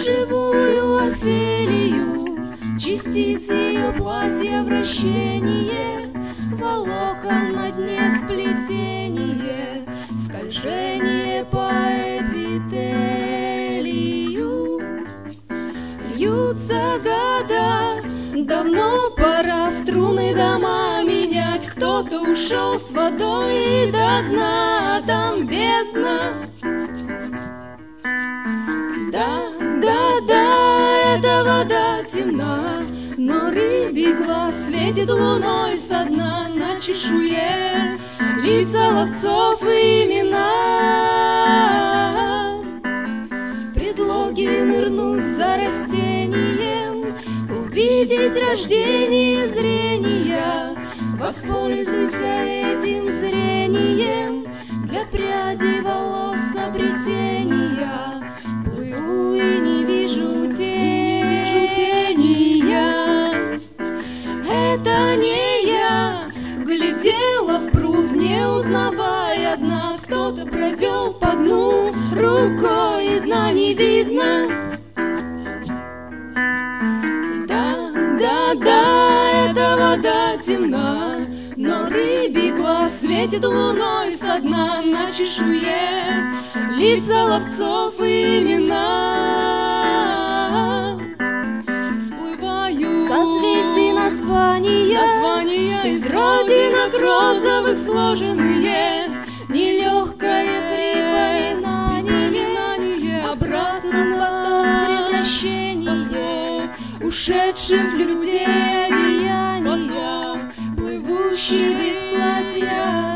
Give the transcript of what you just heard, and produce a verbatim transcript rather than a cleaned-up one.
живую Офелию, частиц ее платья вращение, волокон на дне сплетение, скольжение по эпителию. Льются года, давно пора струны дома менять. Кто-то ушел с водой до дна, а там бездна. Да, да, да, эта вода темна, но рыбий глаз светит луной со дна на чешуе лица ловцов и имена. Предлоги нырнуть за растением, увидеть рождение зрения. Воспользуйся этим зрением для прядей волос обретения. Плыву и не вижу тени, вижу тени я. Это не я, глядела в пруд, не узнавая дна. Кто-то провел по дну рукой, и дна не видно. Да, да, да, эта вода темна, но рыбий глаз светит луной со дна на чешуе лица ловцов и имена. Всплываю созвездий названия, названия из родинок розовых сложенные. Нелегкое припоминание, обратно в поток превращение ушедших людей одеяния, плывущие без платья.